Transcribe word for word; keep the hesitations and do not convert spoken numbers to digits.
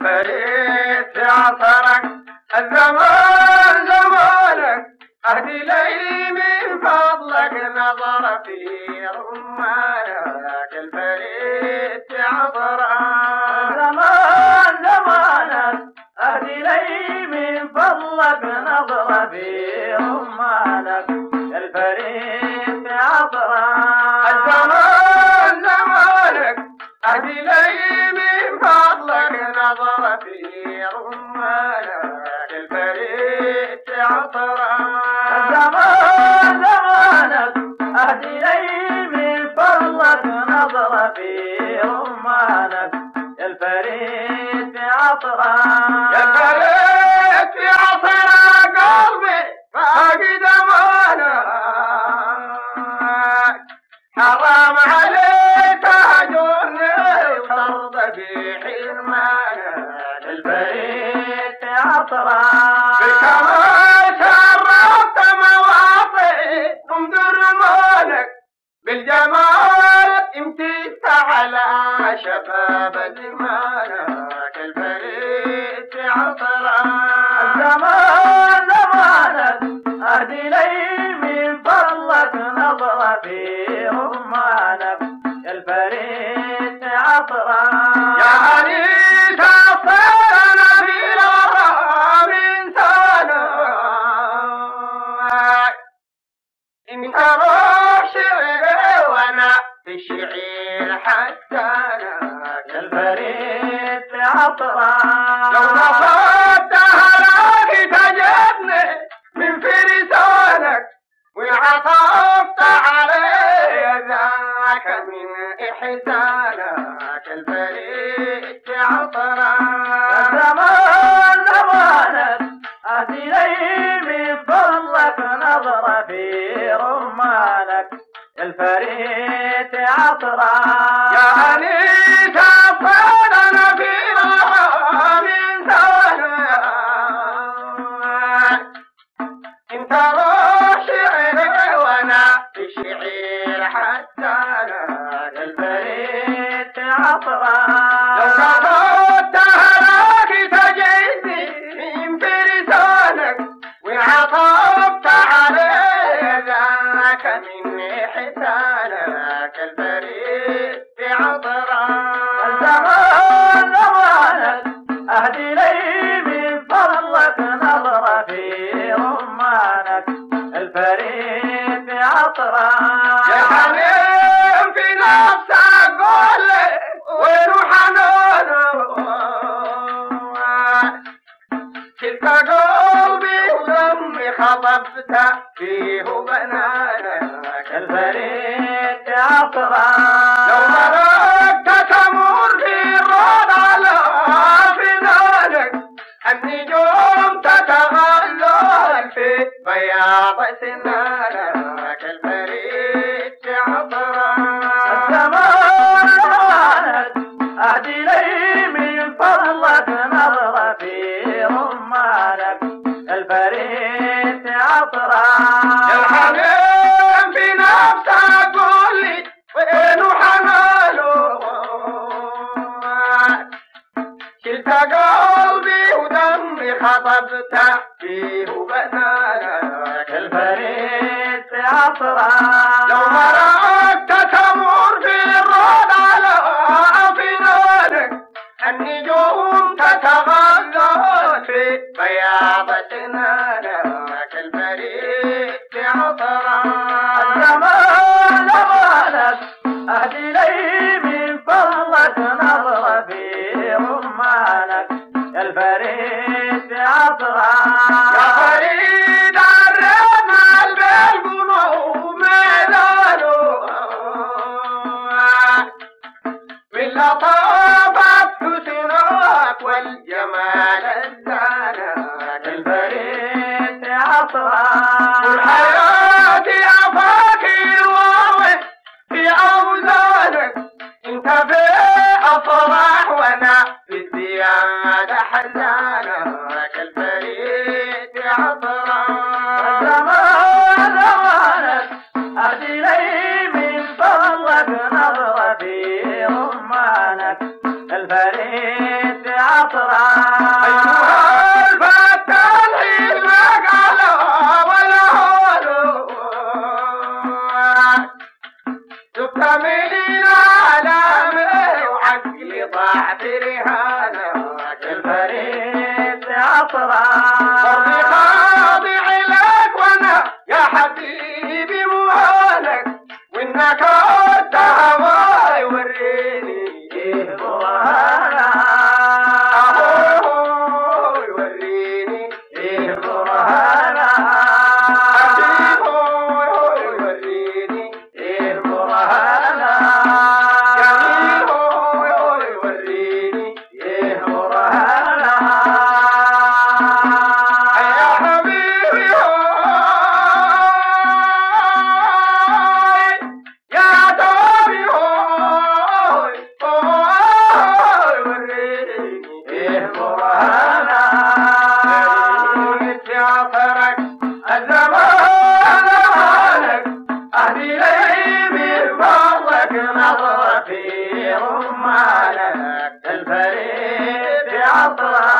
الفريد في عصرك الزمان زمانك أهدي لي من فضلك نظر في رمانك الفريد في عصرك الزمان زمانك أهدي لي من فضلك نظر في رمانك الفريد في عصرك الزمان زمانك أهدي لي من فضلك نظر في رمانك الفريد في عصرك الزمان زمانك أهدي لي من فضلك نظر في رمانك الفريد في عصرك يا فريد في عصرك قلبي فاقد أمانك حرام عليك تهجرني وترضى بحرمانك الفريد في عصرك بكما شرفت مواطني انظر مالك بالجمال امتدت على شباب زمانك الفريد في عصرك الزمان زمانك أهدي لي من فضلك نظر في رمانك الفريد في عصرك يا أنيس الصيد في الغرام إنسانك انت روح شعري وانا في الشعير حسانك الفريد في عصرك لو نصبت هلاك تجدني من فرسانك وعطفت علي ذاك من إحسانك الفريد في عصرك الزمان زمانك أهدي لي من فضلك نظر في رمانك الفريد في عصرك يا أنيس الصيد في الغرام إنسانك انت روح شعري وانا في شعير حسانك الفريد في عصرك لو كتبت هلاك تجدني من فرسانك وعطفت علي ذاك من حسانك الفريد في عصرك الزمان زمانك أهدي لي من فضلك نظر في رمانك الفريد في عصرك يا حنين في نفسك قول لي وين حنانك شلت قلبي ودمي خطبت فيه بنانك الفريد في عصرك لو مرقت تمر في الروض على فنانك النجوم تتغلل في بياض سنانك الفريد في عصرك الزمان زمانك أهدي لي من فضلك نظر في رمانك الفريد في عصرك يا الحنين في نفسك قول لي وين حنانك شلت قلبي ودمي خطبت فيه بنانك الفريد في عصرك لو مرقت تمر في الروض على فنانك النجوم تتغلل في بياض سنانك الفريد في عصرك الزمان زمانك أهدي لي من فضلك نظر في رمانك الفريد في عصرك يا فريد عرف قلبي القلوب ميدانه من لطافة حسنك والجمال الزانك الفريد في عصرك والحياة عفاكر واضح في أوزانك انت في أفراح وانا في الزيادة حزانك الفريد في عصرك الزمان زمانك أهدي لي من فضلك نظر في رمانك الفريد في عصرك حاملين علامه وعقلي ضاع في رهانك الفريد عطرة برضي خاضع لك وانا يا حبيبي موالك وانك قدها ما يوريني ايه برهانا اهو يوريني ايه برهانا حبيبه يوريني ايه برهانا جميله يوريني ايه برهانا يا حبيبي هاي يا دوبي هاي هاي وريني ايه برهانا لقيت عطرك الزمان زمانك اهدي لي من فضلك نظرة في رمانك الفريد عطرة